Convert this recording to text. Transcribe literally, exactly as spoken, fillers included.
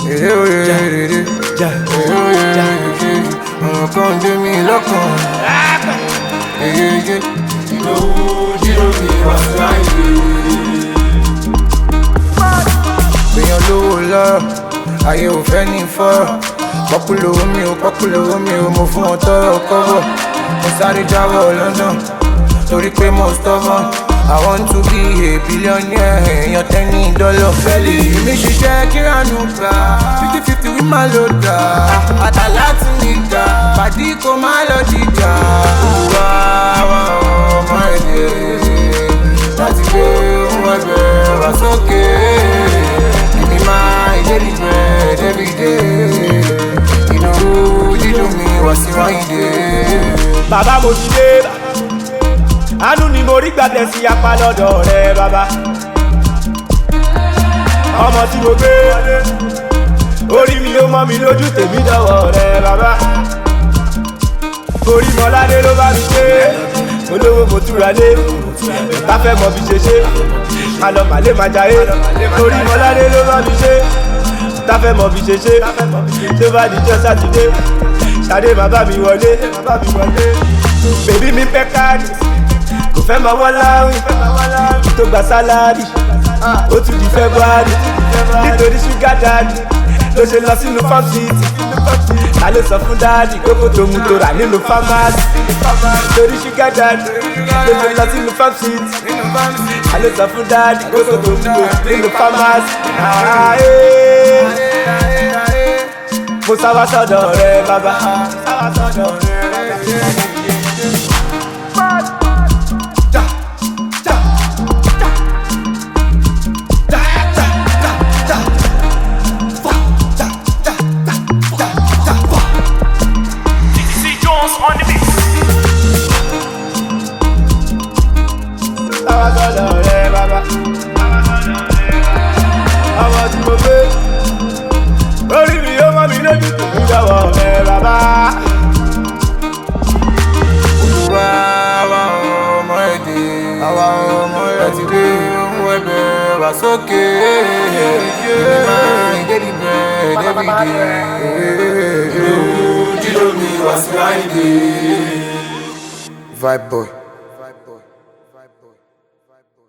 èrè òye èrè èrè òye èrè ọ̀rọ̀ kan gbé mi lọ́kàn. Èrè ìlówó dírò mi wá sí àìlè. Èèyàn lówó lọ́rọ̀, ayé ò fẹ́ ní fọ́rọ̀. Pọ́pùlù omi o, pọ́pùlù omi o, mo fún wọn tọrọ kọ́bọ̀. Mo sáré jáwọ́ London, torí pé mo stubborn. I want to be a billionaire, èèyàn tẹ́ni dọ́lọ̀. Fẹ́lì mi ṣiṣẹ́ kíránù gbà, fifty fifty wí máa lò dà. Àtà láti ní ìjà, pàdí kò má lọ jíjà. Wá wá ọmọ èdè, láti gbé ohun ẹgbẹ́ wá sókè. Èmi máa ìdérí bread every day. Inú dídùn mi wá sí wáyé. Bàbá mo ti dé, àánú ni mo rí gbàtẹ̀ sí apá lọ́dọ̀ rẹ̀ bàbá. Ọmọ tí mo gbé orí mi ló mọ́ mi lójú tèmi dọ̀wọ́ rẹ̀ bàbá. Orí mọ́ládé ló bá mi ṣe, olówó mo túra lé, bá fẹ́ mọ bí ṣe ṣe, àlọ́ màlé máa jayé. Orí mọ́ládé ló bá mi ṣe, tá fẹ́ mọ bí ṣe ṣe, tó bá dijọ́ sátidé, ṣadé má bá mi wọlé. Bèbí mi fẹ́ káàdì, kò fẹ́ máa wọ́n láwìn, tó gba sálárì, ó tún di February. Nítorí ṣúgà dáàdì ló ṣe lọ sínú farm city. Ta ló sọ fún dáàdì kókó tó mú tó rà nínú pharmacy? Nítorí ṣúgà dáàdì ló ṣe lọ sínú farm city. Ta ló sọ fún dáàdì kókó tó mú tó rà nínú pharmacy? Mo sáwá sọ́dọ̀ rẹ̀ bàbá. On the mix. Sáwá sọ́dọ̀ rẹ̀ bàbá. Ọmọ tí mo gbé orí mi yóò mọ́ mi lójú tó ń dọ̀wọ́ rẹ̀ bàbá. Wá wá ọmọ èdè, àwa ọmọ láti gbé ohun ẹgbẹ́ wá sókè. Èmi máa ìdérí bread every day. Dírò mi wá sí àìlè. Vibe boy.